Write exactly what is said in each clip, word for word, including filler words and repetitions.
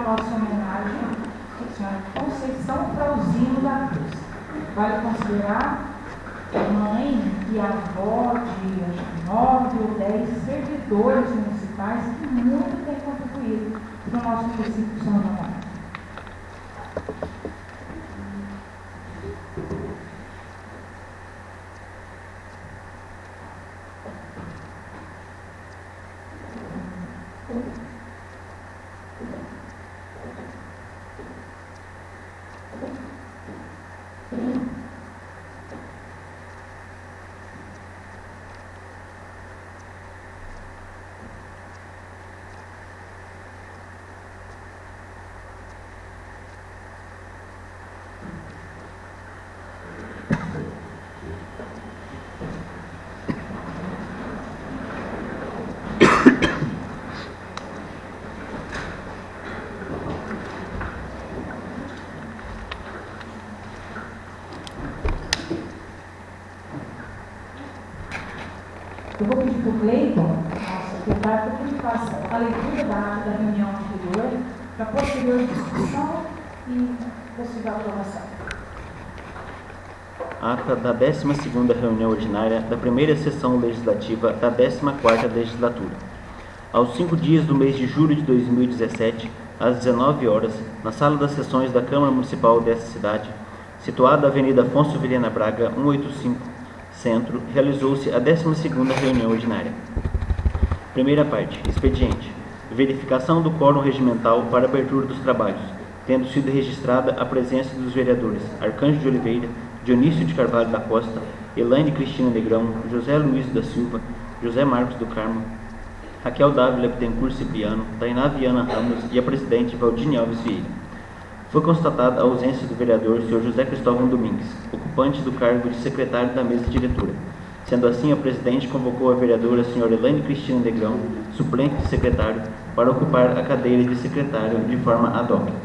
nossa homenagem à senhora Conceição Frauzino da Cruz. Vale considerar mãe e avó de acho que nove ou dez servidores municipais que muito têm contribuído para o nosso município de São João. Eu vou pedir para o Cleiton, nosso secretário, para que ele faça a leitura da ata da reunião anterior, para posterior discussão e possível aprovação. Ata da décima segunda reunião ordinária da primeira sessão legislativa da décima quarta legislatura. Aos cinco dias do mês de julho de dois mil e dezessete, às dezenove horas, na sala das sessões da Câmara Municipal dessa cidade, situada na Avenida Afonso Vilhena Braga, cento e oitenta e cinco, Centro, realizou-se a décima segunda reunião ordinária. Primeira parte. Expediente. Verificação do quórum regimental para abertura dos trabalhos, tendo sido registrada a presença dos vereadores Arcanjo de Oliveira, Dionísio de Carvalho da Costa, Elaine Cristina Negrão, José Luiz da Silva, José Marcos do Carmo, Raquel Dávila Bittencourt Cipriano, Tainá Viana Ramos e a presidente Valdine Alves Vieira. Foi constatada a ausência do vereador senhor José Cristóvão Domingues, ocupante do cargo de secretário da mesa diretora. Sendo assim, a presidente convocou a vereadora senhora Elaine Cristina Negrão, suplente de secretário, para ocupar a cadeira de secretário de forma ad hoc.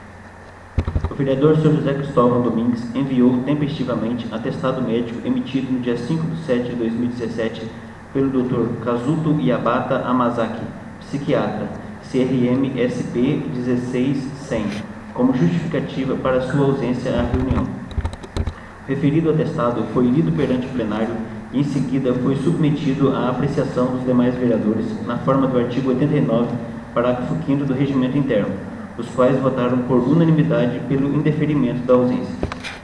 O vereador senhor José Cristóvão Domingues enviou tempestivamente atestado médico emitido no dia cinco de setembro de dois mil e dezessete pelo doutor Kazuto Yabata Amazaki, psiquiatra, C R M S P dezesseis cem, como justificativa para sua ausência à reunião. O referido atestado foi lido perante o plenário e em seguida foi submetido à apreciação dos demais vereadores na forma do artigo oitenta e nove, parágrafo quinto do regimento interno, os quais votaram por unanimidade pelo indeferimento da ausência.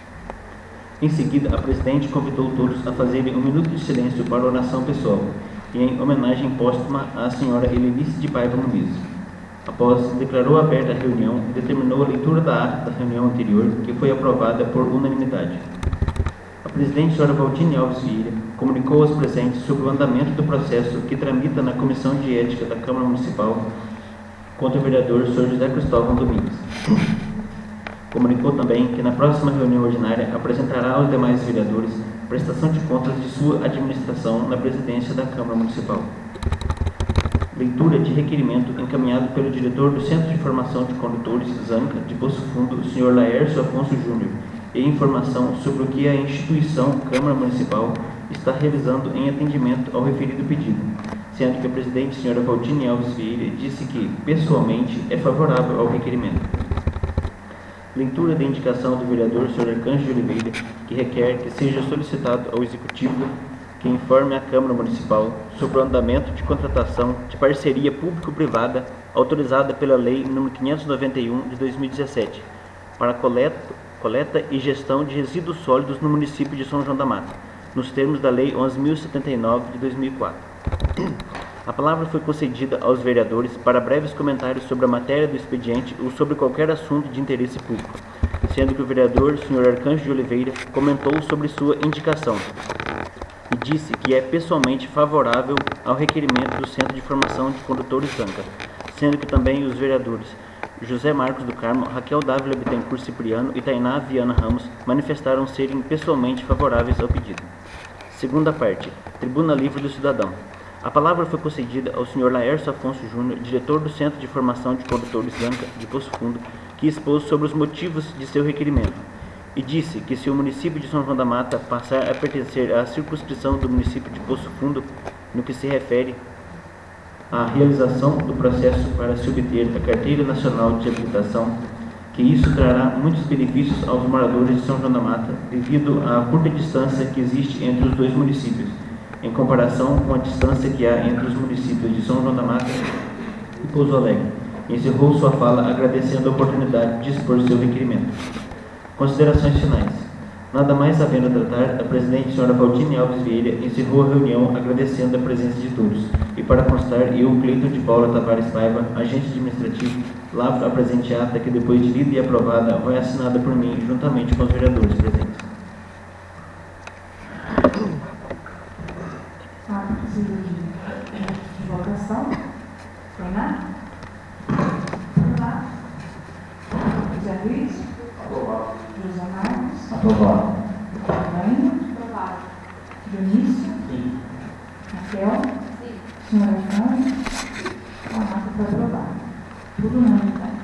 Em seguida, a presidente convidou todos a fazerem um minuto de silêncio para oração pessoal e em homenagem póstuma à senhora Helenice de Paiva Muniz. Após, declarou aberta a reunião e determinou a leitura da ata da reunião anterior, que foi aprovada por unanimidade. A presidente, senhora Valdine Alves Vieira, comunicou aos presentes sobre o andamento do processo que tramita na Comissão de Ética da Câmara Municipal contra o vereador senhor José Cristóvão Domingues. Comunicou também que na próxima reunião ordinária apresentará aos demais vereadores prestação de contas de sua administração na presidência da Câmara Municipal. Leitura de requerimento encaminhado pelo diretor do Centro de Formação de Condutores, ZANCA, de Poço Fundo, o senhor Laércio Afonso Júnior, e informação sobre o que a instituição Câmara Municipal está realizando em atendimento ao referido pedido, sendo que a presidente, senhora Valdine Alves Vieira, disse que, pessoalmente, é favorável ao requerimento. Leitura da indicação do vereador senhor Arcanjo de Oliveira, que requer que seja solicitado ao Executivo que informe a Câmara Municipal sobre o andamento de contratação de parceria público-privada autorizada pela Lei nº quinhentos e noventa e um de dois mil e dezessete para coleta, coleta e gestão de resíduos sólidos no município de São João da Mata, nos termos da Lei onze mil e setenta e nove de dois mil e quatro. A palavra foi concedida aos vereadores para breves comentários sobre a matéria do expediente ou sobre qualquer assunto de interesse público, sendo que o vereador senhor Arcanjo de Oliveira comentou sobre sua indicação e disse que é pessoalmente favorável ao requerimento do Centro de Formação de Condutores ZANCA, sendo que também os vereadores José Marcos do Carmo, Raquel Dávila Bittencourt Cipriano e Tainá Viana Ramos manifestaram serem pessoalmente favoráveis ao pedido. Segunda parte. Tribuna Livre do Cidadão. A palavra foi concedida ao senhor Laércio Afonso Júnior, diretor do Centro de Formação de Condutores ZANCA de Poço Fundo, que expôs sobre os motivos de seu requerimento e disse que se o município de São João da Mata passar a pertencer à circunscrição do município de Poço Fundo, no que se refere a realização do processo para se obter a Carteira Nacional de Habilitação, que isso trará muitos benefícios aos moradores de São João da Mata, devido à curta distância que existe entre os dois municípios, em comparação com a distância que há entre os municípios de São João da Mata e Pouso Alegre. Encerrou sua fala agradecendo a oportunidade de expor seu requerimento. Considerações finais. Nada mais havendo a tratar, a presidente senhora Valdine Alves Vieira encerrou a reunião agradecendo a presença de todos. E para constar, eu, Cleiton de Paula Tavares Paiva, agente administrativo, lavro a presente ata que, depois de lida e aprovada, vai assinada por mim, juntamente com os vereadores presentes. Ah, precisa de, de votação. Tem nada? Aprovado. José Luiz? Aprovado. José Marcos? Aprovado. Catarina? Aprovado. Dionísio? Sim. Raquel? Sim. Senhora Jane? A ata foi aprovada. Tudo unanimidade.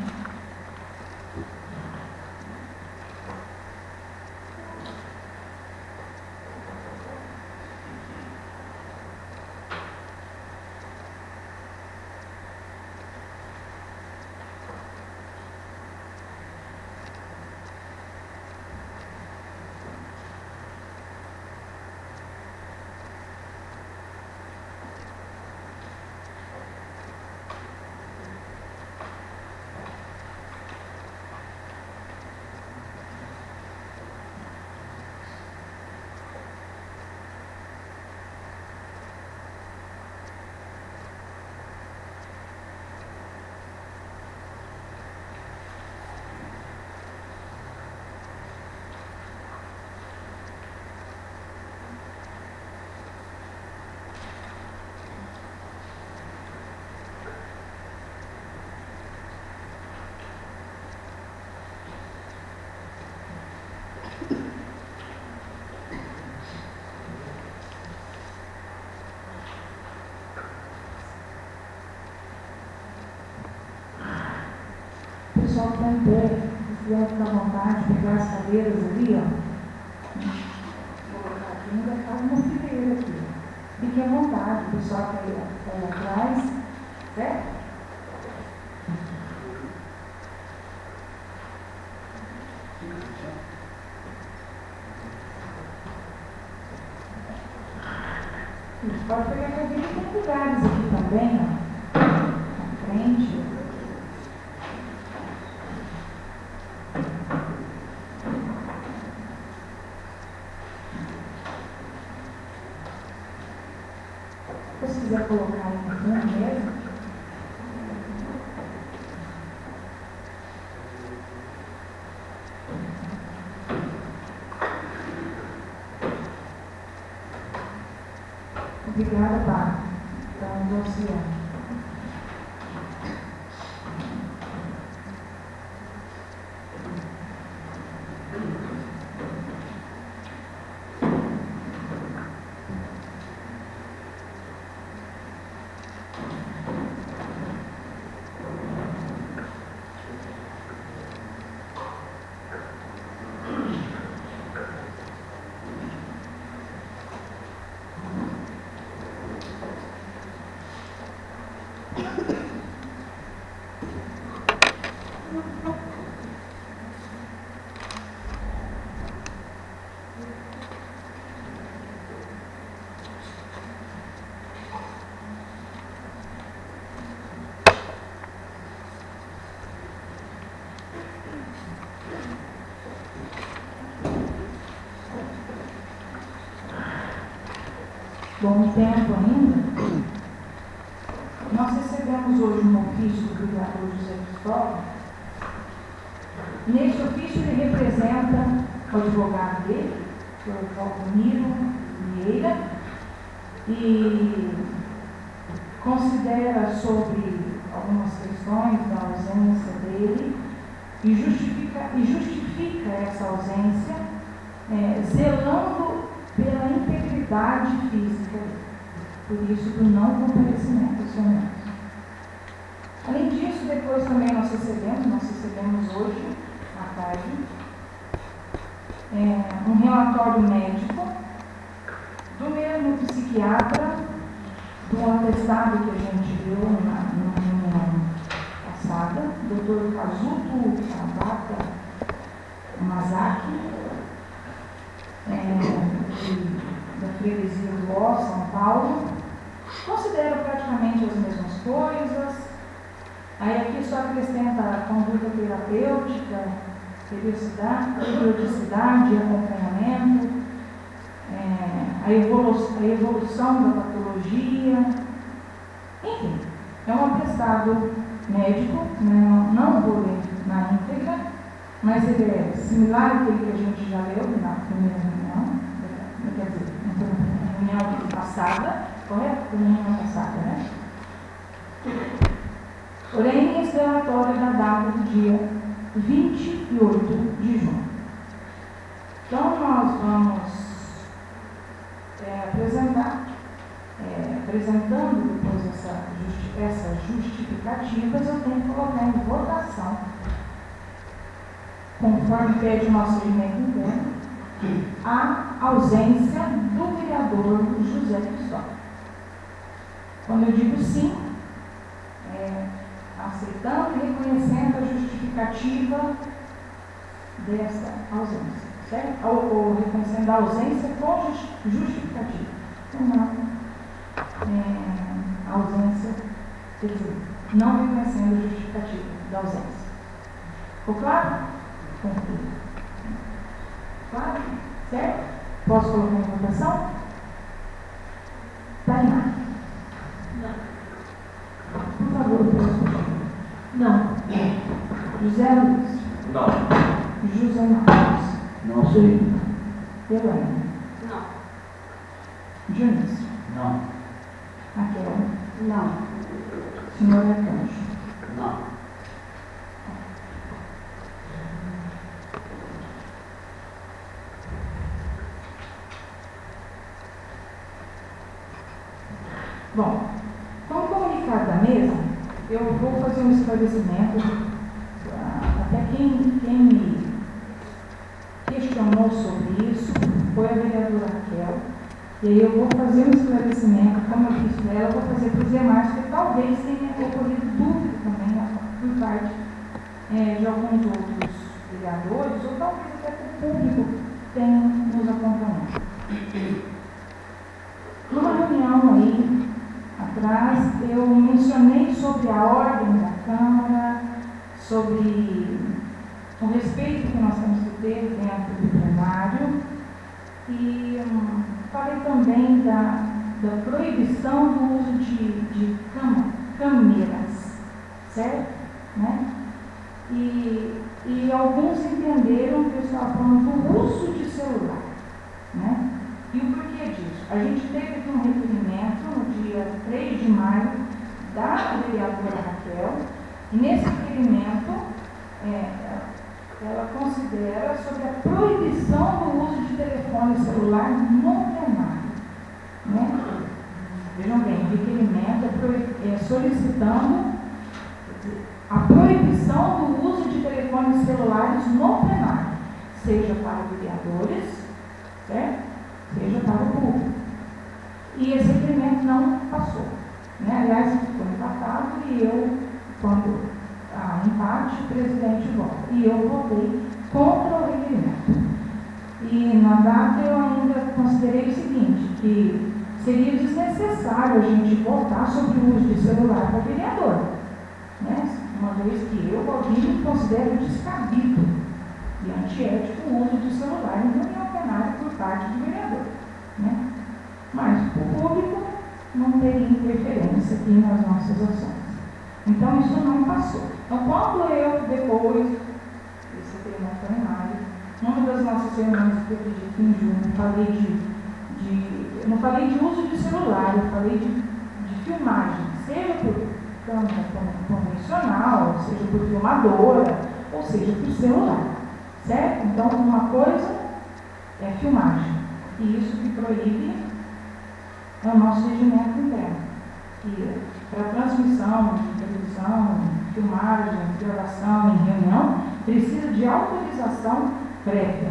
O pessoal que está em pé, se quiser ficar à vontade, pegar as cadeiras ali, ó. Vou colocar aqui, não vai ficar uma fileira aqui. Fique à vontade, o pessoal que está aí atrás, certo? A gente pode pegar a cadeira, tem lugares aqui também, ó. Na frente. Se quiser colocar aí no fundo mesmo. Obrigada, Pá. Então, Luciano. Bom tempo ainda, nós recebemos hoje um ofício do vereador José Cristóvão. Neste ofício ele representa o advogado dele, o Valdomiro Vieira, e considera sobre algumas questões da ausência dele e justifica, e justifica essa ausência é, zelando pela integridade física, por isso do não comparecimento aos momentos. Além disso, depois também nós recebemos, nós recebemos hoje, à tarde, é, um relatório médico do mesmo psiquiatra do atestado que a gente deu na, na reunião passada, doutor Kazuto Tabata Mazaki, é, de, da Freguesia do Ó, São Paulo, considera praticamente as mesmas coisas. Aí aqui só acrescenta a conduta terapêutica, periodicidade, periodicidade acompanhamento, é, a, evolu a evolução da patologia, enfim, é um atestado médico, né? não, não vou ler na íntegra, mas ele é similar àquele que a gente já leu na primeira reunião, quer dizer, na reunião passada, correto? Na reunião passada, né? Porém, esse relatório é da data do dia vinte e oito de junho. Então, nós vamos é, apresentar, é, apresentando depois essa, justi essas justificativas, eu tenho que colocar em votação, conforme pede o nosso regimento interno, a ausência do vereador José Cristóvão. Quando eu digo sim, é, aceitando e reconhecendo a justificativa dessa ausência, certo? Ou, ou reconhecendo a ausência com justificativa. Então, não, é, a ausência, quer dizer, não reconhecendo a justificativa da ausência. Ficou claro? Concluído. Claro? Certo? Posso colocar em votação? Tainá. Por favor, professor. Não. José Luiz. Não. José Marcos. Não sei. Elaine. Não. Dionísio. Não. Raquel. Não. Senhor Arcanjo. Não. Bom, como comunicado da mesa, eu vou fazer um esclarecimento, até quem, quem me questionou sobre isso foi a vereadora Raquel, e aí eu vou fazer um esclarecimento, como eu fiz para ela, eu vou fazer para os demais, porque talvez tenha ocorrido dúvida também por parte é, de alguns outros vereadores, ou talvez até que o público tenha nos acompanhado. Numa reunião aí, atrás, eu mencionei sobre a ordem da Câmara, sobre o respeito que nós temos que ter dentro do plenário e hum, falei também da, da proibição do uso de, de cam, câmeras, certo? Né? E, e alguns entenderam que eu estava falando do uso de celular, né? E o porquê disso? A gente teve aqui um requerimento no dia três de maio da vereadora Raquel, e nesse requerimento é, ela considera sobre a proibição do uso de telefone celular no plenário. Né? Vejam bem, o requerimento é, é solicitando a proibição do uso de telefones celulares no plenário, seja para vereadores, certo? Seja para o público. E esse requerimento não passou. Né? Aliás, ficou empatado e eu, quando há empate, o presidente vota. E eu votei contra o requerimento. E na data eu ainda considerei o seguinte, que seria desnecessário a gente votar sobre o uso de celular para vereador. Né? Uma vez que eu, Valdinho, considero descabido e antiético o uso de celular em reunião plenária por parte do vereador. Né? Mas o público não teria interferência aqui nas nossas ações. Então isso não passou. Então quando eu depois, esse tema foi em maio, numa das nossas reuniões que eu acredito em junho, falei de, de, eu não falei de uso de celular, eu falei de, de filmagem, seja por câmera convencional, seja por filmadora, ou seja por celular. Certo? Então, uma coisa é filmagem, e isso que proíbe é o nosso regimento interno. E para transmissão de televisão, filmagem, gravação em reunião, precisa de autorização prévia.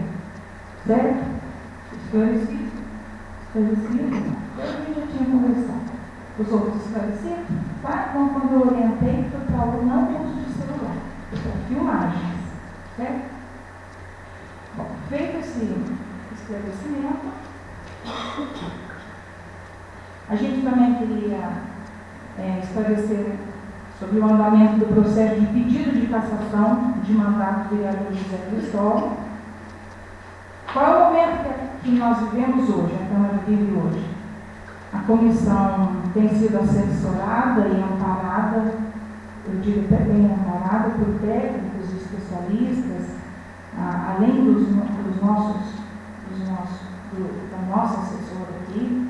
Certo? Esclarecido? Esclarecido? Eu já tinha conversado. os outros esclarecidos, tá? Então, quando eu orientei, foi para o não uso de celular, para filmagens, certo? Bom, feito esse esclarecimento, a gente também queria é, esclarecer sobre o andamento do processo de pedido de cassação de mandato do vereador José Cristóvão. Qual é o momento que nós vivemos hoje, a Câmara vive hoje? A comissão tem sido assessorada e amparada, eu digo até bem amparada, por técnicos e especialistas, a, além dos, dos nossos, dos nossos do, da nossa assessora aqui.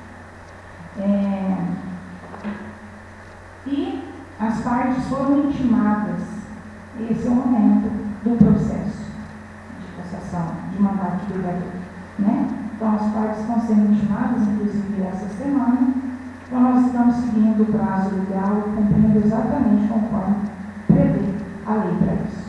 É, e as partes foram intimadas. Esse é o momento do processo de cassação, de mandato do vereador, né? Então, as partes estão sendo intimadas, inclusive essa semana. Então, nós estamos seguindo o prazo legal, cumprindo exatamente conforme prevê a lei para isso.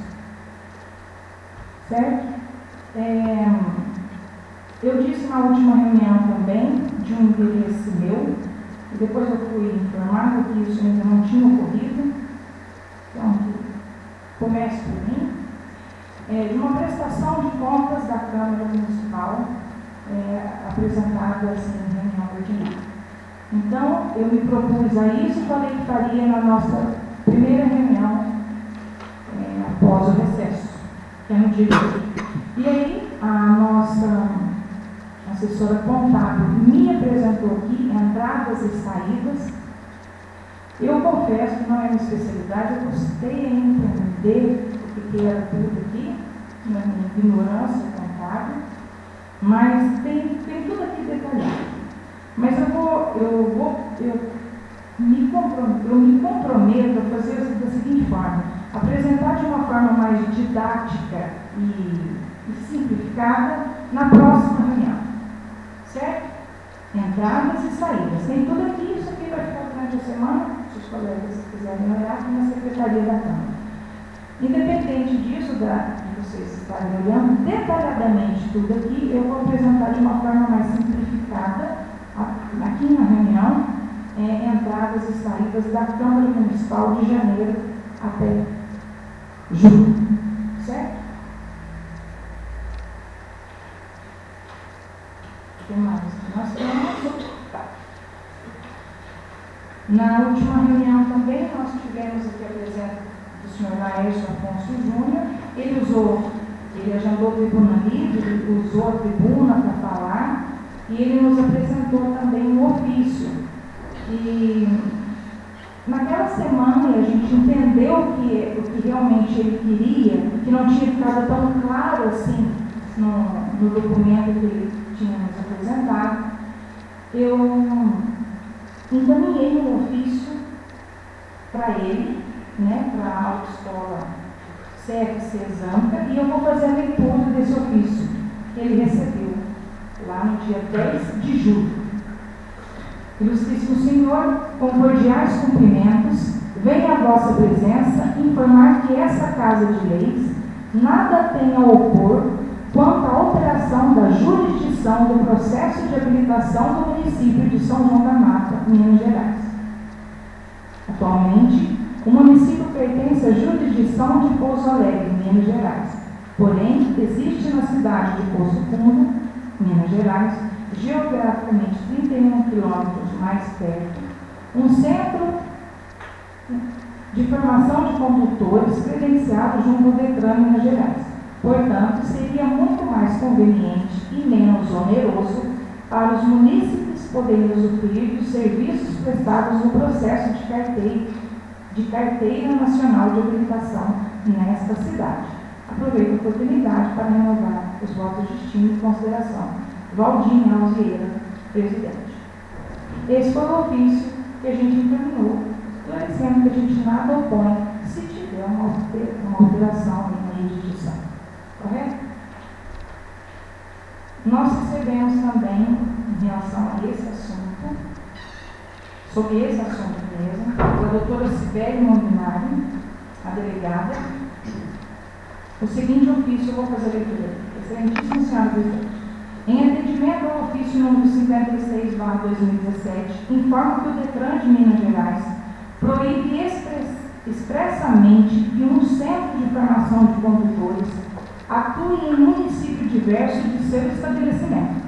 Certo? É, eu disse na última reunião também de um interesse meu, e depois eu fui informada que isso ainda não tinha ocorrido. Então, começo por mim. É, de uma prestação de contas da Câmara Municipal, é, apresentada assim, em reunião ordinária. Então, eu me propus a isso e falei que faria na nossa primeira reunião é, após o recesso, que é no dia de hoje. E aí, a nossa assessora contábil me apresentou aqui entradas e saídas. Eu confesso que não é minha especialidade, eu custei em entender o que era tudo aqui, na minha ignorância contábil, mas tem, tem tudo aqui detalhado. Mas eu vou, eu vou, eu me comprometo, eu me comprometo a fazer da seguinte forma: apresentar de uma forma mais didática e, e simplificada na próxima reunião, certo? Entradas e saídas, tem tudo aqui, isso aqui vai ficar durante a semana, se os colegas quiserem olhar, aqui na Secretaria da Câmara. Independente disso, da, de vocês estarem olhando detalhadamente tudo aqui, eu vou apresentar de uma forma mais simplificada, aqui na reunião, é, entradas e saídas da Câmara Municipal de janeiro até julho, certo? O que mais que nós temos? Tá. Na última reunião também nós tivemos aqui a presença do senhor Laércio Afonso Júnior. Ele usou, ele agendou tribuna livre, ele usou a tribuna para falar e ele nos apresentou também um ofício. E naquela semana a gente entendeu que, o que realmente ele queria, que não tinha ficado tão claro assim no, no documento que ele tinha nos apresentado. Eu encaminhei um ofício para ele, né, para a autoescola C F C Zanca, e eu vou fazer a leitura desse ofício que ele recebeu lá no dia dez de julho. Ilustríssimo Senhor, com cordiais cumprimentos, venho à vossa presença informar que essa Casa de Leis nada tem a opor quanto à alteração da jurisdição do processo de habilitação do município de São João da Mata, Minas Gerais. Atualmente, o município pertence à jurisdição de Pouso Alegre, Minas Gerais. Porém, existe na cidade de Poço Fundo, Minas Gerais, geograficamente trinta e um quilômetros mais perto, um centro de formação de condutores credenciado junto ao Detran Minas Gerais. Portanto, seria muito mais conveniente e menos oneroso para os munícipes poderem usufruir dos serviços prestados no processo de carteira, de carteira nacional de habilitação nesta cidade. Aproveito a oportunidade para renovar os votos de estima e consideração. Valdinho Alves Vieira, presidente. Esse foi o ofício que a gente encaminhou, esclarecendo que a gente nada opõe se tiver uma, uma alteração em legislação. Correto? Nós recebemos também, em relação a esse assunto, sobre esse assunto mesmo, da doutora Sibeli Molinari, a delegada, o seguinte ofício, eu vou fazer a leitura. Excelentíssimo senhor presidente. Em atendimento ao ofício número cinquenta e seis barra dois mil e dezessete, informa que o DETRAN de Minas Gerais proíbe express, expressamente que um centro de formação de condutores atue em município diverso de seu estabelecimento,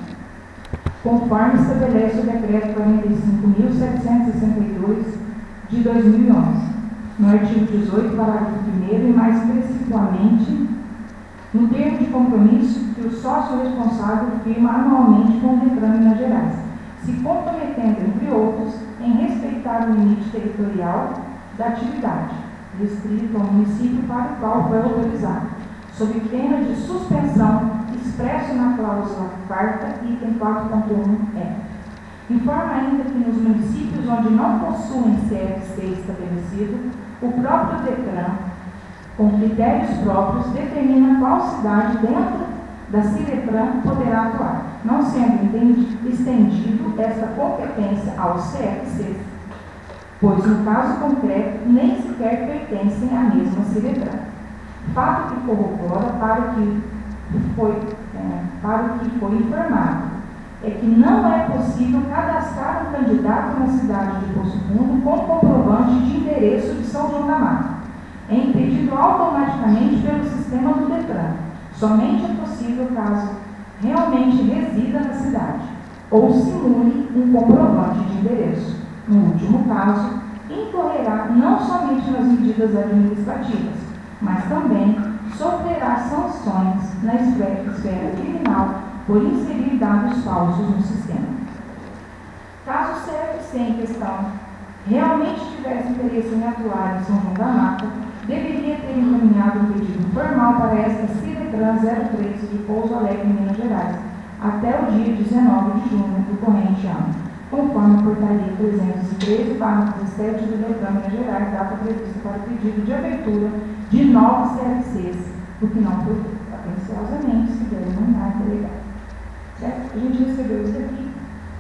conforme estabelece o Decreto quarenta e cinco mil setecentos e sessenta e dois de dois mil e onze, no artigo dezoito, parágrafo primeiro, e mais especificamente no termo de compromisso que o sócio responsável firma anualmente com o DETRAN Minas Gerais, se comprometendo, entre outros, em respeitar o limite territorial da atividade, restrito ao município para o qual foi autorizado, sob pena de suspensão, expresso na cláusula quarta, item quatro ponto um F. Informa ainda que nos municípios onde não possuem C F C estabelecido, o próprio DETRAN, com critérios próprios, determina qual cidade dentro da CIRETRAN poderá atuar, não sendo estendido esta competência aos C F Cs, pois no caso concreto nem sequer pertencem à mesma CIRETRAN. Fato que corrobora para o que foi, é, para o que foi informado é que não é possível cadastrar um candidato na cidade de Poço Fundo com comprovante de endereço de São João da Mata. É impedido automaticamente pelo sistema do DETRAN. Somente é possível caso realmente resida na cidade ou simule um comprovante de endereço. No último caso, incorrerá não somente nas medidas administrativas, mas também sofrerá sanções na esfera criminal por inserir dados falsos no sistema. Caso o C F C em questão realmente tivesse interesse em atuar em São João da Mata, deveria ter encaminhado um pedido formal para esta CIRETRAN zero três de Pouso Alegre, Minas Gerais, até o dia dezenove de junho do corrente ano, conforme a portaria trezentos e treze barra dezessete do DETRAN Minas Gerais, data prevista para o pedido de abertura de novos C F Cs, o que não foi feito. Atenciosamente, se deve mandar delegado. Certo? A gente recebeu isso aqui,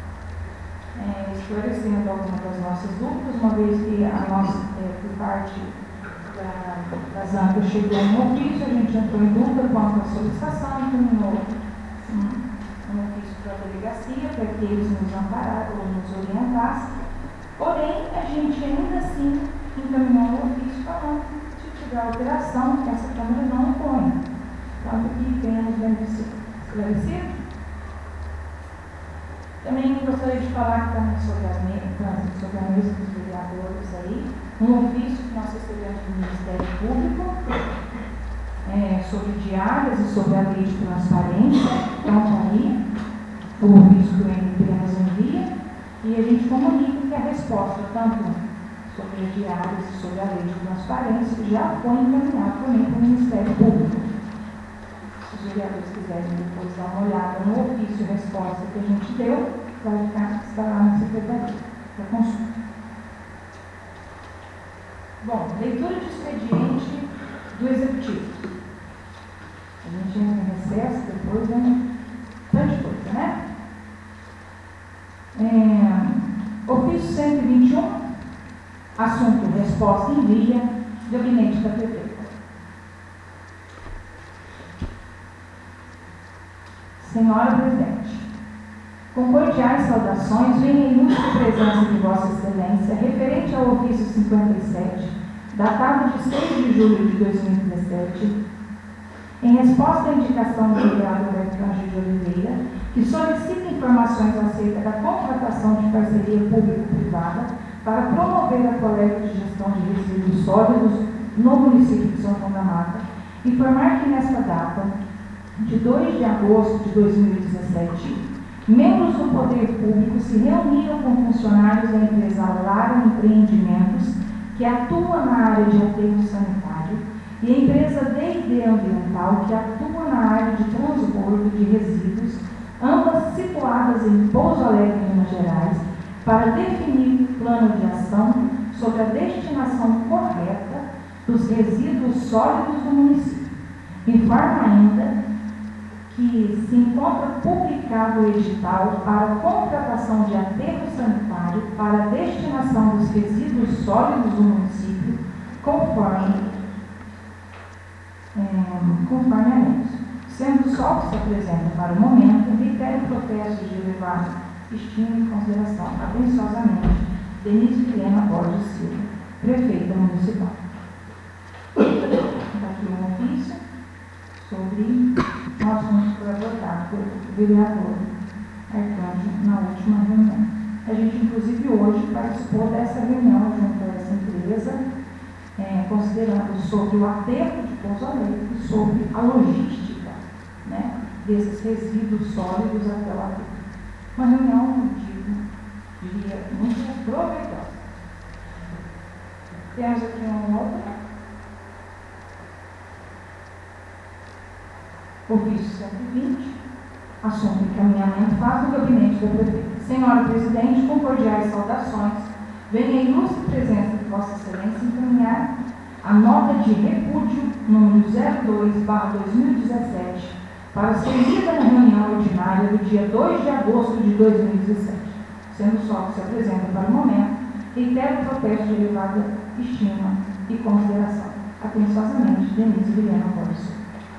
é, esclarecendo algumas das nossas dúvidas, uma vez que a nossa, é, por parte da, das ANCAS chegou um ofício, a gente entrou em dúvida quanto à solicitação, encaminhou um, um ofício para a delegacia, para que eles nos amparassem ou nos orientassem, porém, a gente ainda assim encaminhou um ofício falando que se tiver alteração, que essa Câmara não impõe, tanto que tenhamos beneficiado. Esclarecido? Também gostaria de falar que também sobre a mesa, sobre a mesa dos vereadores aí, um ofício que nós recebemos do Ministério Público é, sobre diárias e sobre a lei de transparência. Então, está aí o ofício que o M P nos envia e a gente comunica que a resposta, tanto sobre as diárias e sobre a lei de transparência, já foi encaminhada também para o Ministério Público. Se os vereadores quiserem depois dar uma olhada no ofício e resposta que a gente deu, vai ficar, estar lá na Secretaria para consulta. Bom, leitura de expediente do Executivo. A gente entra em recesso, depois vem tanta coisa, né? É, ofício cento e vinte e um, assunto resposta em via, gabinete da Prefeitura. Senhora Presidente, com cordiais saudações, venho em ilustre presença de Vossa Excelência, referente ao ofício cinquenta e sete, datado de seis de julho de dois mil e dezessete, em resposta à indicação do vereador Bertrand de Oliveira, que solicita informações acerca da contratação de parceria público-privada para promover a coleta de gestão de resíduos sólidos no município de São João da Mata, informar que nesta data, de dois de agosto de dois mil e dezessete, membros do Poder Público se reuniram com funcionários da empresa Lara Empreendimentos, que atua na área de aterro sanitário, e a empresa D e D Ambiental, que atua na área de transbordo de resíduos, ambas situadas em Pouso Alegre, Minas Gerais, para definir plano de ação sobre a destinação correta dos resíduos sólidos do município. Informa ainda que se encontra publicado o edital para contratação de aterro sanitário para a destinação dos resíduos sólidos do município, conforme, é, conforme anexo. Sendo só o que se apresenta para o momento, reitero o protesto de elevada estima e consideração. Atenciosamente, Denise Helena Borges Silva, prefeita municipal. Aqui um ofício sobre nós fomos abordados pelo vereador Arcanjo na última reunião. A gente, inclusive, hoje participou dessa reunião junto a essa empresa, é, considerando sobre o aterro de Pouso Alegre e sobre a logística, né, desses resíduos sólidos até o aterro. Uma reunião, digo, diria, muito proveitosa. Temos aqui um outro. Ofício cento e vinte, assunto encaminhamento faz no gabinete da prefeita. Senhora Presidente, com cordiais saudações, venho em ilustre presença de Vossa Excelência encaminhar a nota de repúdio número zero dois barra dois mil e dezessete para ser lida na reunião ordinária do dia dois de agosto de dois mil e dezessete. Sendo só que se apresenta para o momento, reitero o protesto de elevada estima e consideração. Atenciosamente, Denise Helena Borges.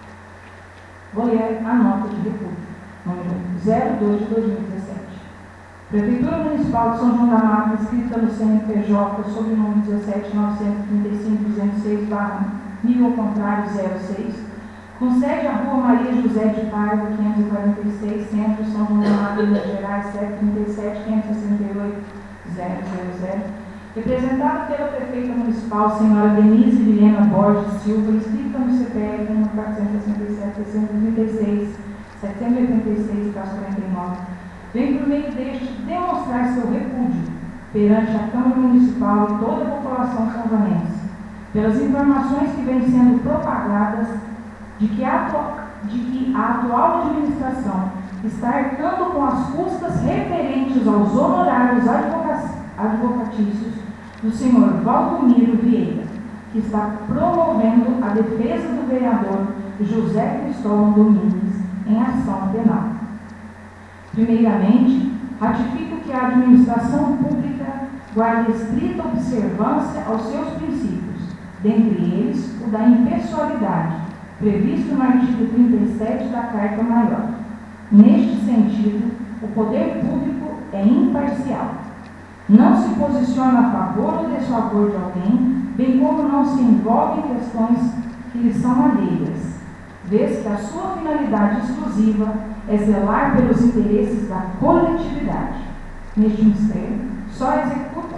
Vou ler a nota de repúdio, número zero dois de dois mil e dezessete. Prefeitura Municipal de São João da Mata, inscrita no C N P J sob o número dezessete mil novecentos e trinta e cinco ponto duzentos e seis barra mil ao contrário zero seis, com sede à Rua Maria José de Paiva, quinhentos e quarenta e seis, Centro, São João da Mata, Minas Gerais, sete trinta e sete, quinhentos e sessenta e oito, zero zero zero, representada pela Prefeita Municipal, senhora Denise Helena Borges Silva, inscrita no C P F número quatrocentos e sessenta e sete, seiscentos e trinta e seis, setecentos e oitenta e seis, quarenta e nove, vem por meio deste demonstrar seu repúdio perante a Câmara Municipal e toda a população sanjonense, pelas informações que vêm sendo propagadas de que a, de que a atual administração está arcando com as custas referentes aos honorários advocatícios do senhor Valdomiro Vieira, que está promovendo a defesa do vereador José Cristóvão Domingues em ação penal. Primeiramente, ratifico que a administração pública guarda estrita observância aos seus princípios, dentre eles o da impessoalidade, previsto no artigo trinta e sete da Carta Maior. Neste sentido, o poder público é imparcial. Não se posiciona a favor ou desfavor de alguém, bem como não se envolve em questões que lhe são alheias, vez que a sua finalidade exclusiva é zelar pelos interesses da coletividade. Neste mistério, só executa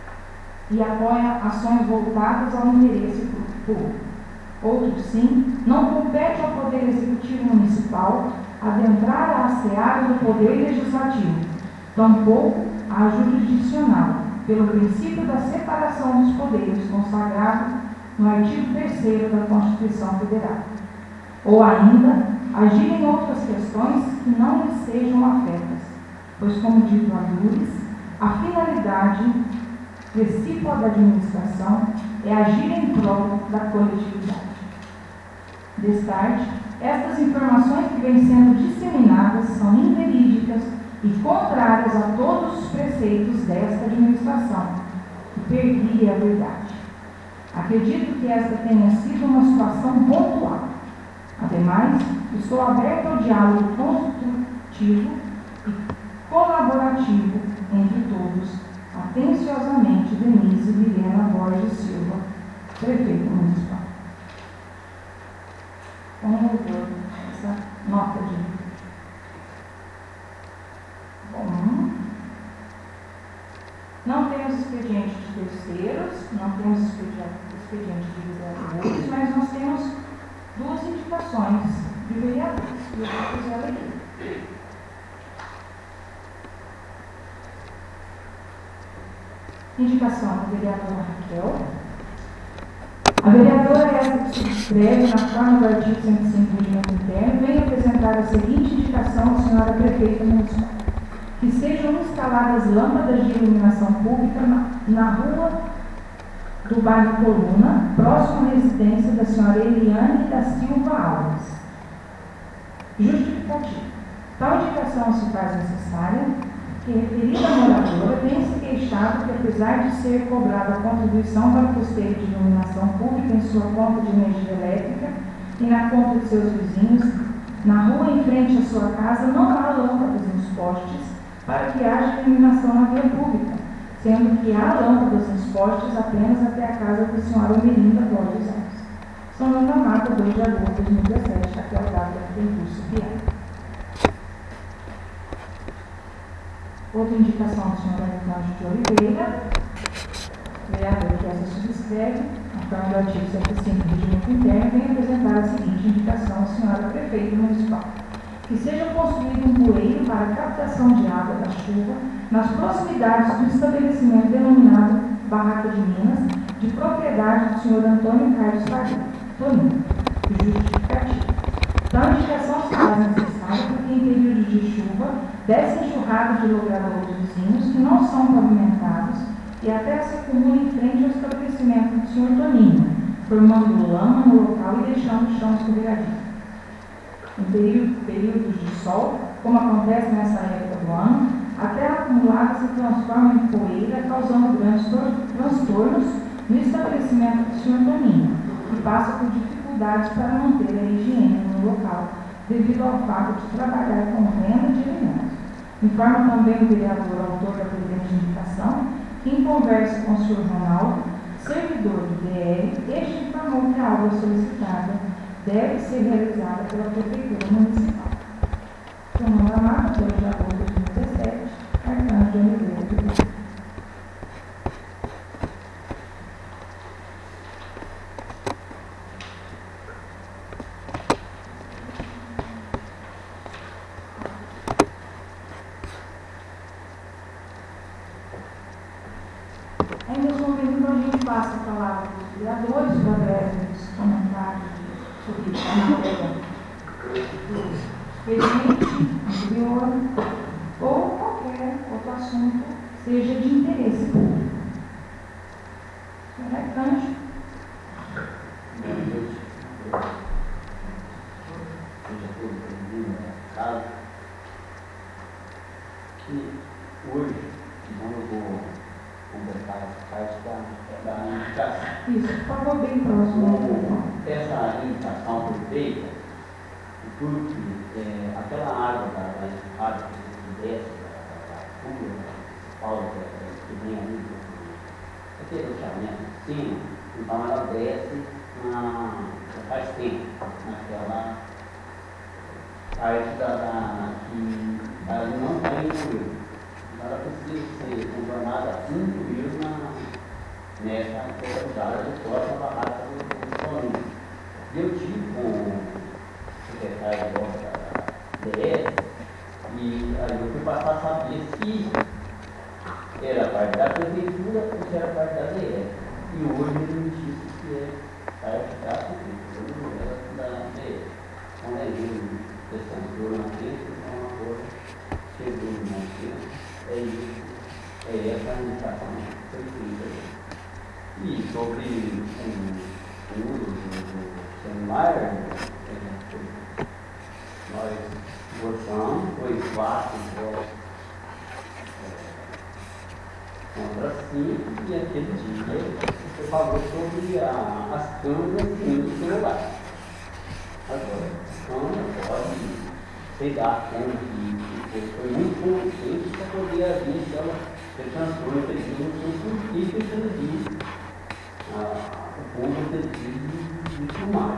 e apoia ações voltadas ao interesse público. Outro, sim, não compete ao Poder Executivo Municipal adentrar a seara do Poder Legislativo, tampouco a jurisdicional, pelo princípio da separação dos poderes consagrado no artigo terceiro da Constituição Federal, ou ainda agir em outras questões que não lhes sejam afetas, pois, como dito a Lures, a finalidade principal da administração é agir em prol da coletividade. Destarte, estas informações que vêm sendo disseminadas são inverídicas e contrárias a todos os preceitos desta administração, que perguia a verdade. Acredito que esta tenha sido uma situação pontual. Ademais, estou aberto ao diálogo construtivo e colaborativo entre todos. Atenciosamente, Denise Helena Borges Silva, prefeita municipal. Vamos ver essa nota de... Bom, não temos expediente de terceiros, não temos expediente de vereadores, mas nós temos duas indicações de vereadores, que eu vou fazer ela aqui. Indicação da vereadora Raquel. A vereadora é essa que subscreve na forma do artigo cento e cinco do Regimento Interno, vem apresentar a seguinte indicação à senhora prefeita municipal: que sejam instaladas lâmpadas de iluminação pública na, na rua do bairro Coluna, próximo à residência da senhora Eliane da Silva Alves. Justificativo. Tal indicação se faz necessária que a referida moradora tenha se queixado que, apesar de ser cobrada a contribuição para o custeio de iluminação pública em sua conta de energia elétrica e na conta de seus vizinhos, Na rua em frente à sua casa não há lâmpadas nos postes para que haja iluminação na via pública, sendo que há lâmpadas nos postes apenas até a casa da senhora Omelinda Borges Alves. São João da Mata, dois de agosto de dois mil e dezessete, até a data do concurso viário. Outra indicação do senhor Arcanjo de Oliveira, vereador que essa subscreve, conforme do artigo cento e cinco do Regimento Interno, vem apresentar a seguinte indicação à senhora Prefeita Municipal: que seja construído um bueiro para captação de água da chuva nas proximidades do estabelecimento denominado Barraca de Minas, de propriedade do senhor Antônio Carlos Faria, Toninho, justificativo. Tal indicação se faz necessária porque em período de chuva desce enxurrada de logradouros vizinhos que não são pavimentados e a terra se acumula em frente ao estabelecimento do senhor Toninho, formando lama no local e deixando o chão escorregadio. Em período, períodos de sol, como acontece nessa época do ano, a terra acumulada se transforma em poeira, causando grandes transtornos no estabelecimento do senhor Toninho, que passa por dificuldades para manter a higiene no local, devido ao fato de trabalhar com venda de alimentos. Informa também o vereador autor da presente indicação que, em conversa com o senhor Ronaldo, servidor do D R, este informou que a obra solicitada deve ser realizada pela Prefeitura Municipal. João da Mata, dois de agosto de dois mil e dezessete, Arcanjo de Oliveira de Brito. Ainda sou mesmo, a gente passa a palavra dos vereadores para breves comentários sobre a matéria do expediente anterior ou qualquer outro assunto seja de interesse público. Senhor Arcanjo. Boa noite. Seja todo bem-vindo à casa. Que hoje, então eu vou completar essa parte da, da indicação. Isso, por favor, bem próximo. Essa indicação foi feita porque é, aquela água da enxurrada que desce da rua principal que vem ali, aquele lixamento de cima, então ela desce na, faz tempo, naquela parte da, da que ela não tem incluído. Então ela precisa ser transformada incluída na nessa localizada de fora da barraca do Toninho. Eu tive com o secretário da D S e aí eu fui passar a saber se era parte da prefeitura ou se era parte da D S. E hoje ele me disse que é parte da prefeitura, não era da D S. Quando ele descansou na frente, então agora chegou na frente. É isso, é essa a indicação que foi feita. E sobre o uso do celular, nós gostamos, foi quatro votos contra cinco, e aquele dia você falou sobre a, as câmeras do celular. Agora, a câmera pode ser dar conta que foi muito consciente para poder agir aquela transtorno que não e deixando o povo ter de filmar.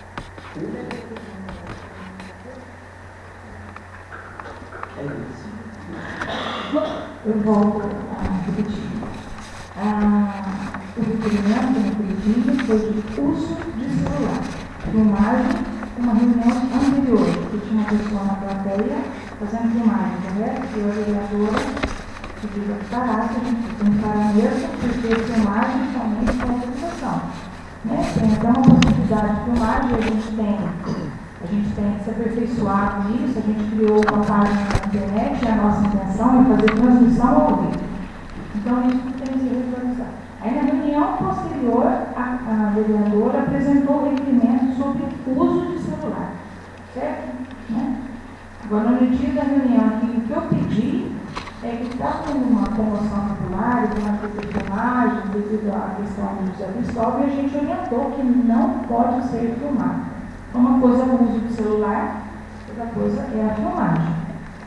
É isso. Eu volto a repetir. Ah, o requerimento no pedido foi de uso de celular. Filmagem, uma reunião anterior, que tinha uma pessoa na plateia fazendo filmagem, correto? E a vereadora pediu a parar, que a gente tem que parar mesmo, porque filmagem somente com autorização. Né? Tem até uma possibilidade de filmagem, a gente tem, a gente tem que se aperfeiçoar com isso, a gente criou uma página na internet e a nossa intenção é fazer transmissão ao vivo. Então isso tem que ser visualizado. Aí na reunião posterior, a, a vereadora apresentou o requerimento sobre o uso de celular. Certo? Né? Agora, no dia da reunião aqui, o que eu pedi é que está tendo uma comoção popular, uma questão de filmagem, devido à questão do José Cristóvão, e a gente orientou que não pode ser filmado. Uma coisa é o uso do celular outra coisa é a filmagem.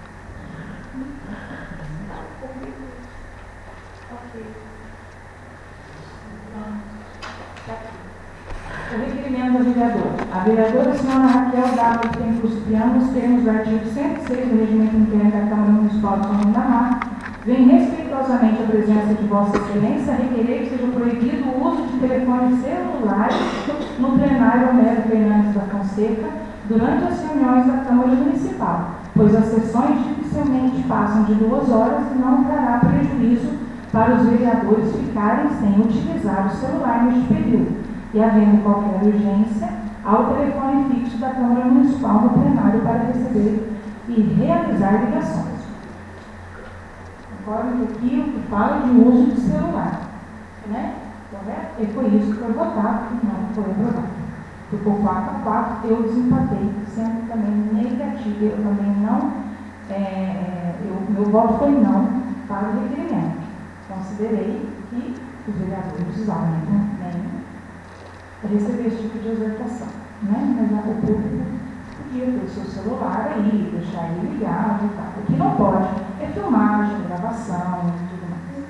O requerimento da vereadora. A vereadora senhora Raquel dava o tempo Cipriano nos termos do artigo cento e seis do Regimento Interno da Câmara Municipal de São João da Mata, vem respeitosamente a presença de Vossa Excelência a requerer que seja proibido o uso de telefones celulares no plenário Homero Fernandes da Fonseca durante as reuniões da Câmara Municipal, pois as sessões dificilmente passam de duas horas e não trará prejuízo para os vereadores ficarem sem utilizar o celular neste período, e havendo qualquer urgência, ao telefone fixo da Câmara Municipal no plenário para receber e realizar ligações. Agora, aqui o que fala de uso de celular, né? Correto? E foi isso que foi votado e não foi aprovado. Ficou quatro a quatro, eu desempatei, sendo também negativo, eu também não, é, eu, meu voto foi não para o requerimento. Considerei que os vereadores precisavam nem receber esse tipo de exortação, né? Mas o público podia ter o seu celular aí, deixar ele ligado e tal. O que não pode é filmagem, gravação e tudo mais.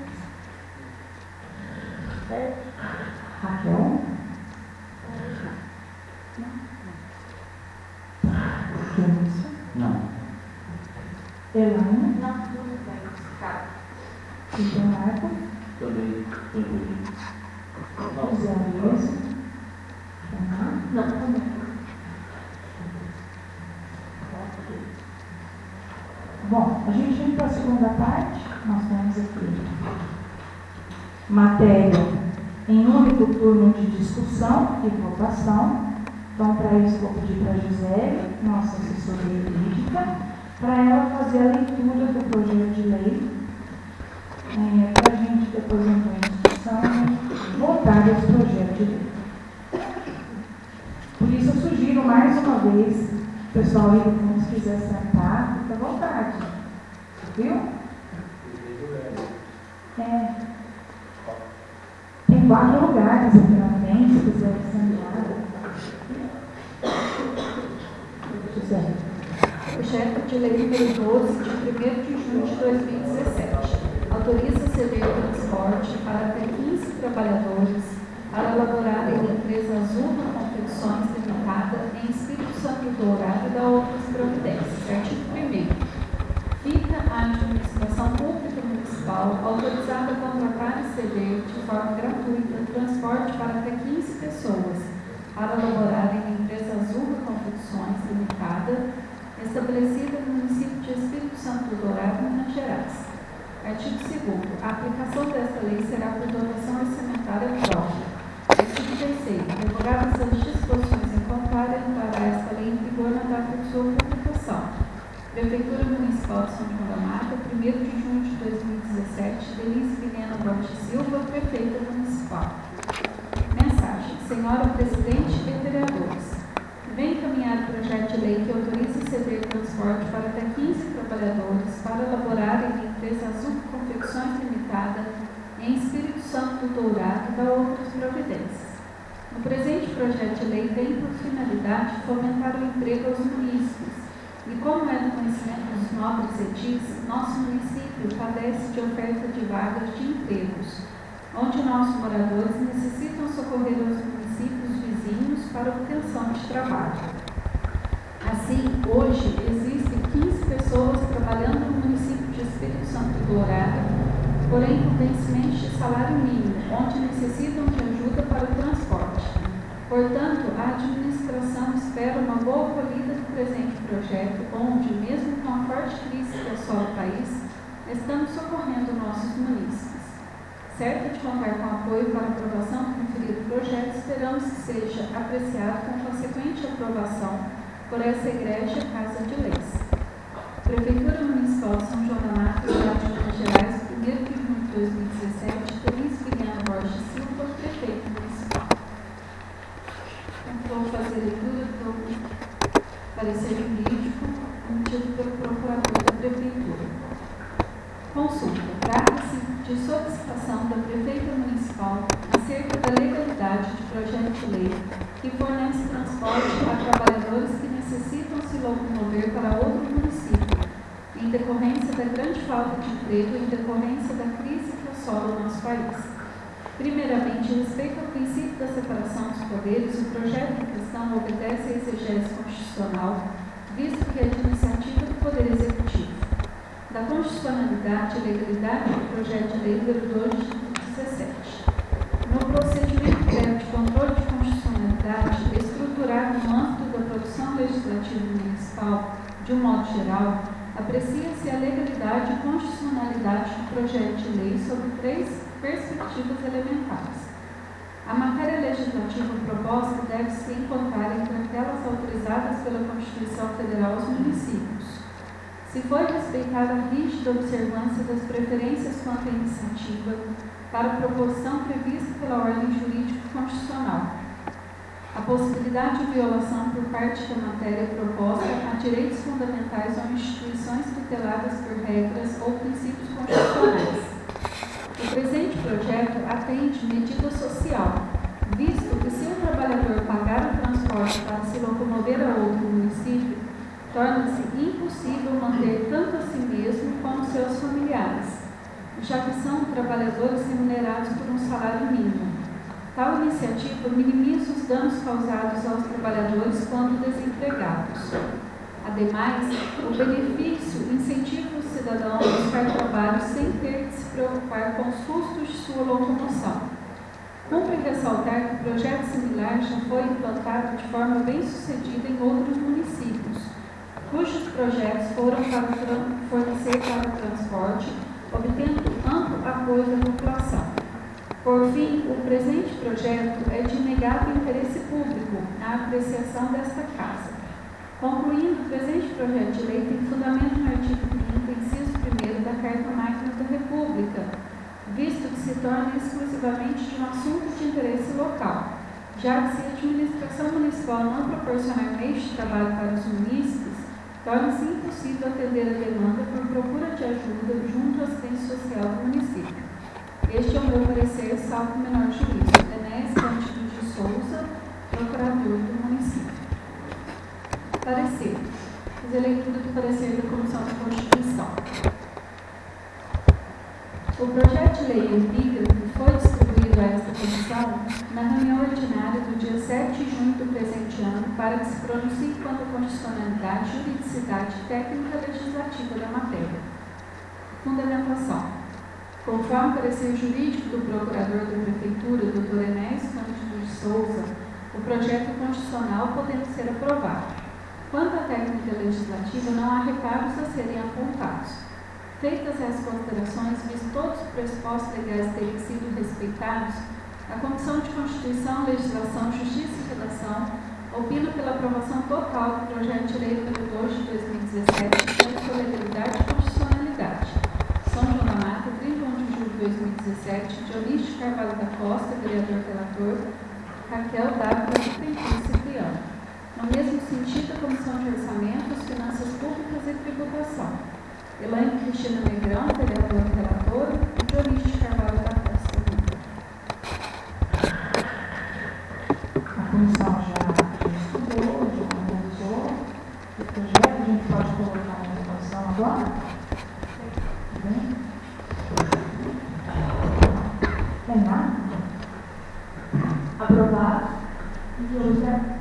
Certo? Raquel? Não. Isso? Não. Elaine? Não, tudo bem, cara. E Leonardo? Também. Também. José Luiz? Não, também. Bom, a gente indo para a segunda parte, nós temos aqui matéria em único turno de discussão e votação. Então, para isso, vou pedir para a Gisele, nossa assessoria jurídica, para ela fazer a leitura do projeto de lei, é, para a gente depois entrar em discussão e votar esse projeto de lei. Por isso, eu sugiro mais uma vez, o pessoal aí do fundo, se quiser sentar, fica à vontade. Viu? É. Tem quatro lugares aqui na frente, se quiser sentar. José. Projeto de lei número doze, de primeiro de junho de dois mil e dezessete. Autoriza ceder transporte para até quinze trabalhadores para elaborarem a empresa Azul Confecções Limitada em Espírito Santo do Dourado e da outras providências. Artigo primeiro. Fica a administração pública municipal autorizada a contratar e ceder de forma gratuita transporte para até quinze pessoas para elaborarem a empresa Azul Confecções Limitada, estabelecida no município de Espírito Santo do Dourado, Minas Gerais. Artigo segundo. A aplicação desta lei será por dotação orçamentária própria. Artigo terceiro. Revogadas as disposições em contrário, entrará esta lei em vigor na data de sua publicação. Prefeitura Municipal de São João da Mata, primeiro de junho de dois mil e dezessete, Denise Vilhena Borges Silva, Prefeita Municipal. Mensagem. Senhora Presidente e vereadores, vem encaminhar o projeto de lei que autoriza ceder transporte para até quinze trabalhadores para elaborarem a empresa Azul Confecções Limitada em Espírito Santo do Dourado e da outras providências. O presente projeto de lei tem por finalidade fomentar o emprego aos munícipes e, como é do conhecimento dos nobres edis, nosso município padece de oferta de vagas de empregos, onde nossos moradores necessitam socorrer os municípios vizinhos para obtenção de trabalho. Assim, hoje, existem quinze pessoas trabalhando no município de Espírito Santo do Dourado, porém com vencimento de salário mínimo, onde necessitam de ajuda para o transporte. Portanto, a administração espera uma boa acolhida do presente projeto, onde, mesmo com a forte crise que assola o país, estamos socorrendo nossos munícipes. Certa de contar com apoio para a aprovação do referido projeto, esperamos que seja apreciado com consequente aprovação por essa egrégia Casa de Leis. Prefeitura Municipal de São João da Mata, Estado de Minas Gerais, primeiro de junho de dois mil e dezessete, Denise Vilhena Borges Silva, Prefeito Municipal. Então, vou fazer a leitura do parecer jurídico emitido pelo Procurador da Prefeitura. Consulta. Trata-se de solicitação da Prefeita Municipal acerca da legalidade de projeto de lei que fornece transporte a trabalhadores que necessitam necessitam se locomover para outro município, em decorrência da grande falta de emprego e em decorrência da crise que assola o nosso país. Primeiramente, respeito ao princípio da separação dos poderes, o projeto em questão obedece à exegese constitucional, visto que é de iniciativa do Poder Executivo. Da constitucionalidade e legalidade do projeto de lei número dois de dois mil e dezessete. No procedimento prévio de controle de constitucionalidade, estruturado no âmbito da produção legislativa municipal, de um modo geral, aprecia-se a legalidade e constitucionalidade do projeto de lei sob três perspectivas elementares. A matéria legislativa proposta deve se encontrar entre aquelas autorizadas pela Constituição Federal aos municípios. Se for respeitada a rígida observância das preferências quanto à iniciativa, para a proposição prevista pela ordem jurídico-constitucional. A possibilidade de violação por parte da matéria proposta a direitos fundamentais ou instituições tuteladas por regras ou princípios constitucionais. O presente projeto atende medida social, visto que se o trabalhador pagar o transporte para se locomover a outro município, torna-se impossível manter tanto a si mesmo como seus familiares, já que são trabalhadores remunerados por um salário mínimo. Tal iniciativa minimiza os danos causados aos trabalhadores quando desempregados. Ademais, o benefício incentiva o cidadão a buscar trabalho sem ter que se preocupar com os custos de sua locomoção. Cumpre ressaltar que projeto similar já foi implantado de forma bem sucedida em outros municípios, cujos projetos foram para fornecer para o transporte, obtendo amplo apoio da população. Por fim, o presente projeto é de inegável interesse público à apreciação desta Casa. Concluindo, o presente projeto de lei tem fundamento no artigo trinta, inciso primeiro da Carta Magna da República, visto que se torna exclusivamente de um assunto de interesse local, já que se a administração municipal não proporcionar meios de trabalho para os munícipes, torna-se impossível atender a demanda por procura de ajuda junto à assistência social do município. Este é o meu parecer, salvo o menor juízo. Enéas Cândido de Souza, procurador do município. Parecer. Fazer leitura do parecer da Comissão da Constituição. O projeto de lei epígrafe foi distribuído a esta comissão na reunião ordinária do dia sete de junho do presente ano para que se pronuncie quanto à constitucionalidade, juridicidade e técnica legislativa da matéria. Fundamentação. Conforme o parecer jurídico do Procurador da Prefeitura, doutor Enéas Cândido de Souza, o projeto é constitucional podendo ser aprovado. Quanto à técnica legislativa, não há reparos a serem apontados. Feitas as considerações, visto todos os pressupostos legais terem sido respeitados, a Comissão de Constituição, Legislação, Justiça e Redação opina pela aprovação total do projeto de lei número dois de dois mil e dezessete, pela sua legalidade e constitucionalidade. São João da Mata, trinta e um de julho de dois mil e dezessete, Dionísio Carvalho da Costa, vereador relator, Raquel Dávila Pimentel Cipriano. No mesmo sentido, a Comissão de Orçamentos, Finanças Públicas e Tributação. Elaine Cristina Negrão, vereador relator, e Dionísio Carvalho da Costa. A comissão já estudou, já analisou o projeto. A gente pode colocar na votação agora? Bem? Tem nada? Aprovado. José,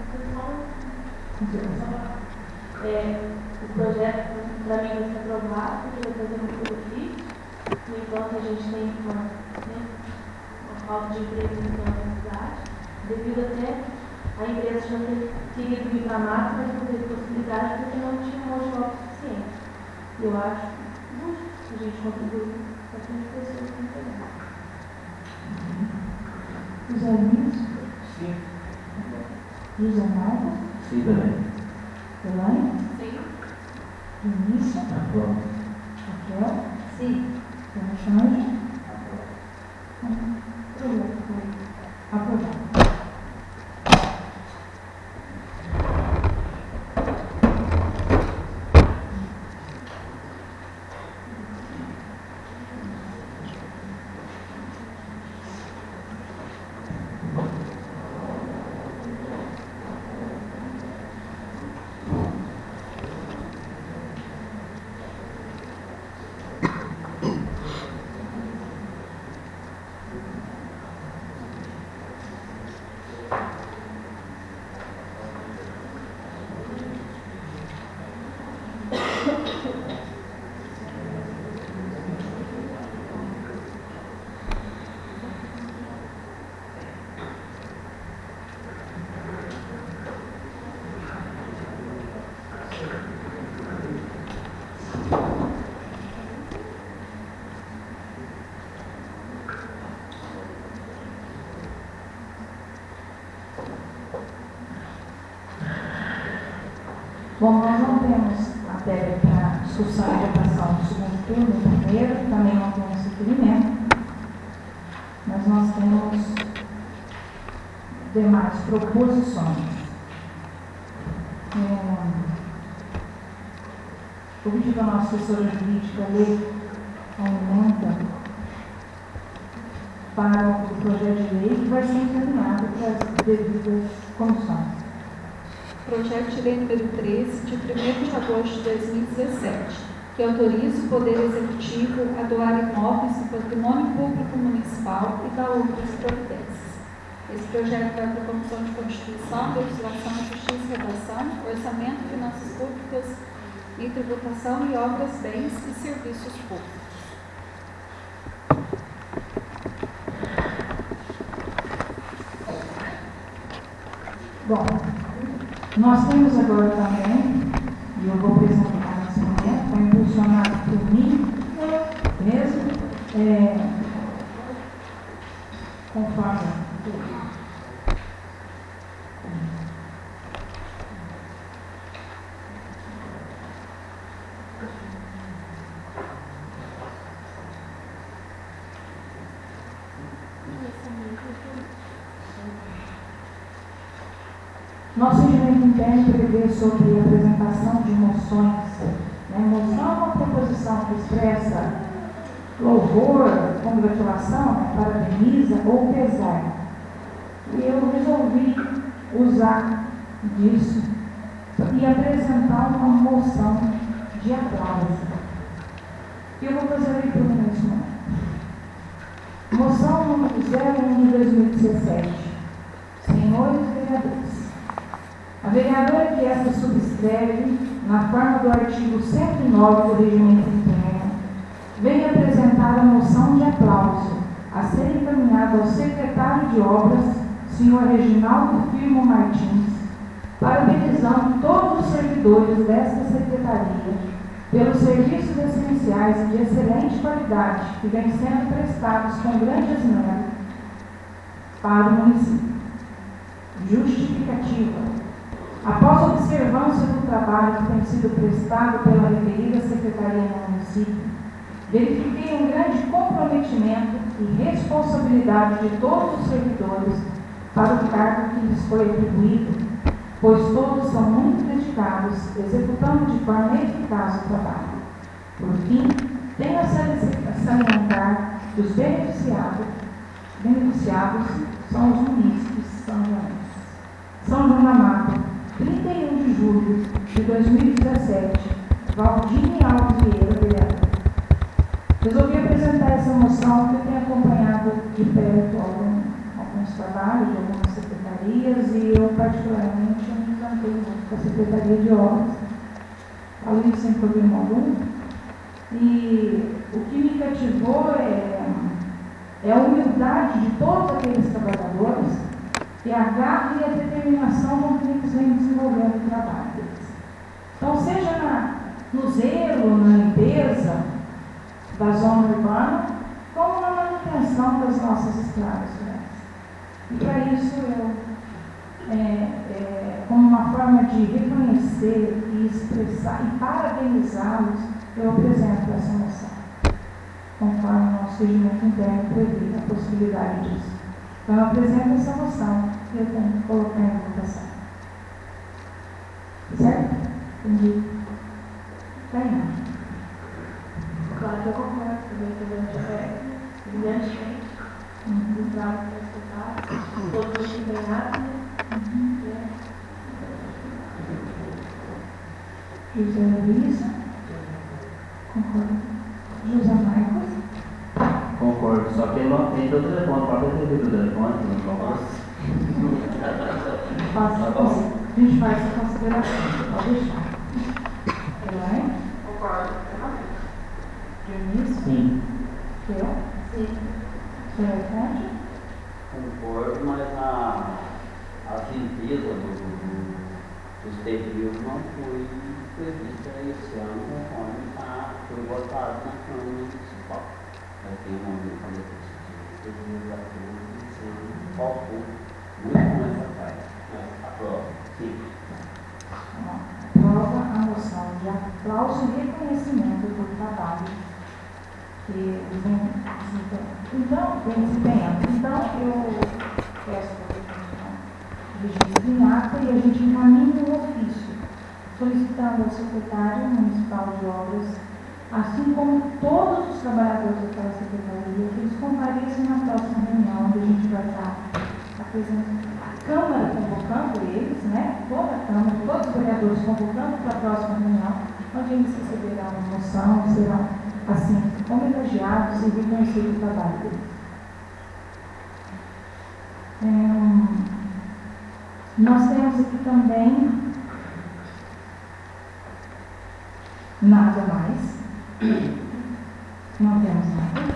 é, o projeto, para mim, vai ser aprovado, porque vai fazer um aqui. No entanto, a gente tem uma, né, uma falta de emprego na cidade, devido até a empresa já ter querido vir para a mata, mas não teve possibilidade porque não tinha mão de obra suficiente. Eu acho justo a gente contribuir para que as pessoas não tenham. José Luiz? Sim. José Marta? Sim, também. Elaine? Sim. Vinícius? Aprovado. Raquel? Sim. Alexandre? Aprovado. Aprovado. Bom, nós não temos matéria para discussão e votação do segundo turno, do primeiro, também não temos requerimento, mas nós temos demais proposições. É, vou pedir para a nossa assessora jurídica ler a emenda para o projeto de lei que vai ser encaminhado para as devidas comissões. Projeto de Lei número treze, de primeiro de agosto de dois mil e dezessete, que autoriza o Poder Executivo a doar imóveis do patrimônio público municipal e da outras providências. Esse projeto vai para a Comissão de Constituição, Legislação, Justiça e Redação, Orçamento, Finanças Públicas e Tributação e Obras, Bens e Serviços Públicos. Bom, nós temos agora também, e eu vou apresentar nesse momento, foi impulsionado por mim mesmo, é, conforme nosso regimento interno prevê sobre a apresentação de moções. Né? Moção é uma proposição que expressa louvor, congratulação, né? Parabeniza ou pesar. E eu resolvi usar disso e apresentar uma moção de aplauso. E eu vou fazer a leitura nesse momento. Moção número zero um de dois mil e dezessete. Senhores vereadores, a vereadora que esta subscreve, na forma do artigo cento e nove do Regimento Interno, vem apresentar a moção de aplauso a ser encaminhada ao secretário de Obras, senhor Reginaldo Firmo Martins, parabenizando todos os servidores desta secretaria pelos serviços essenciais e de excelente qualidade que vêm sendo prestados com grande esmero para o município. Justificativa. Após a observância do trabalho que tem sido prestado pela referida Secretaria no município, verifiquei um grande comprometimento e responsabilidade de todos os servidores para o cargo que lhes foi atribuído, pois todos são muito dedicados, executando de forma eficaz o trabalho. Por fim, tenho a salientar que os beneficiados, beneficiados são os munícipes São João. São João da Mata, trinta e um de julho de dois mil e dezessete, Valdine Alves Vieira, vereador. Resolvi apresentar essa moção porque eu tenho acompanhado de perto algum, alguns trabalhos de algumas secretarias e eu, particularmente, me encantei muito com a Secretaria de Obras. Falo isso sem problema algum. E o que me cativou é, é a humildade de todos aqueles trabalhadores e a garra e a determinação com que eles vêm desenvolvendo o trabalho deles. Então, seja na, no zelo, na limpeza da zona urbana, como na manutenção das nossas estradas. Né? E para isso, eu, é, é, como uma forma de reconhecer e expressar e parabenizá-los, eu apresento essa moção, conforme o nosso regimento interno prevê a possibilidade disso. Então, eu apresento essa moção e eu tenho que colocar em votação. Certo? Entendi. Tem. Claro que eu concordo também que a gente é brilhantemente, o trabalho que é estudado, todos os empregados, né? José Luiz. Concordo. José Marcos. Concordo, só que eu não tenho o telefone, pode ter o telefone, não posso. Faça, a gente faz essa consideração, pode deixar. Elaine? Concordo. Dionísio? Sim. Eu? Sim. Senhor Alexandre? Concordo, mas a, a limpeza do, do, do o civil não foi prevista esse ano conforme tá, foi votado na Câmara Municipal. Vai ter uma falei que esse ano faltou muito mais a praia. A prova, sim. Aprova a moção de aplauso e reconhecimento do trabalho que eles vem desempenhando. Então, vem desempenhando. Então, eu peço para o registro em ata e a gente encaminha um ofício solicitando ao secretário municipal de obras, assim como todos os trabalhadores daquela secretaria, que eles compareçam na próxima reunião, onde a gente vai estar apresentando, a Câmara convocando eles, né? Toda a Câmara, todos os vereadores convocando para a próxima reunião, onde eles receberão a moção e serão, assim, homenageados e reconhecidos o trabalho deles. É, nós temos aqui também nada mais. Não temos nada.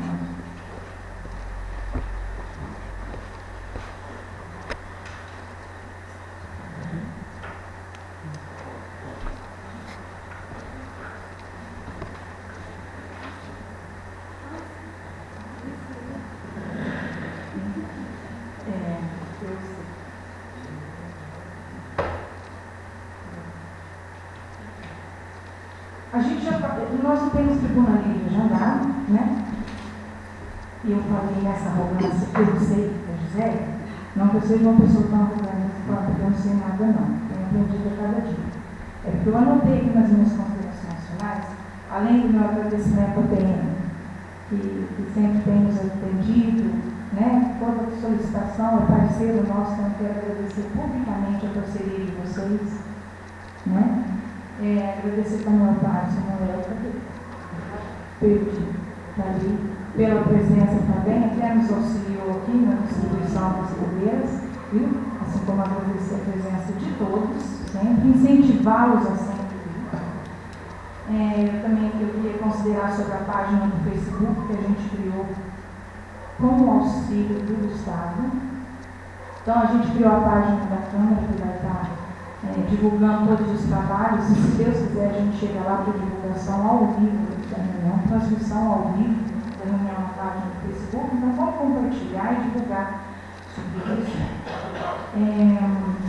A gente já, nós não temos tribuna livre já dá, né? E eu falei nessa arrogância, eu sei, José, não que eu seja uma pessoa tão arrogante, porque eu não sei nada não, tenho aprendido a cada dia. É porque eu anotei aqui nas minhas considerações finais, além do meu agradecimento ao P M, que, que sempre tem nos atendido, né? Toda solicitação, é parceiro nosso, então eu quero agradecer publicamente a parceria de vocês, né? É, agradecer também ao pai, Samuel, perdi, tá ali, pela presença também, até nos auxiliou aqui na distribuição das cadeiras, viu? Assim como agradecer a presença de todos, sempre, incentivá-los a sempre vir. É, eu também eu queria considerar sobre a página do Facebook que a gente criou com o auxílio do Estado. Então, a gente criou a página da Câmara, que vai estar É, divulgando todos os trabalhos, e se Deus quiser a gente chega lá para divulgação ao vivo da reunião, transmissão ao vivo da reunião na página do Facebook, então vamos compartilhar e divulgar sobre isso. É,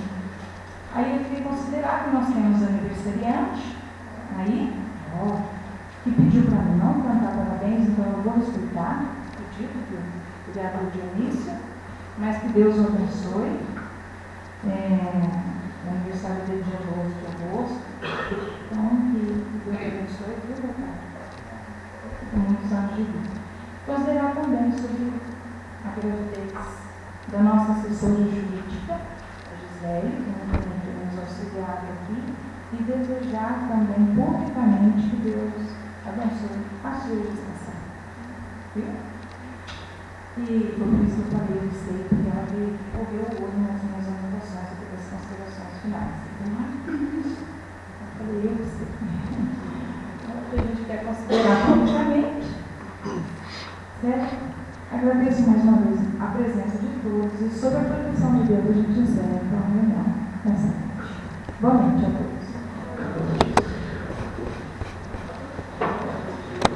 aí eu queria considerar que nós temos aniversariante, aí, ó, que pediu para mim não cantar parabéns, então eu vou respeitar o pedido do vereador Dionísio, mas que Deus o abençoe. É, o aniversário dele dia doze de agosto, então que Deus abençoe e Deus com muitos anos de vida. Considerar também sobre a gravidez da nossa assessora jurídica, a Gisele, que tem nos auxiliado aqui, e desejar também publicamente que Deus abençoe a sua gestação. Viu? E por isso eu falei, eu sei, porque ela veio correr o olho nas minhas anotações aqui das considerações finais. Eu falei, eu sei. Então, o que a gente quer considerar publicamente, certo? Agradeço mais uma vez a presença de todos e sob a proteção de Deus a gente encerra a reunião nessa noite. Boa noite a todos.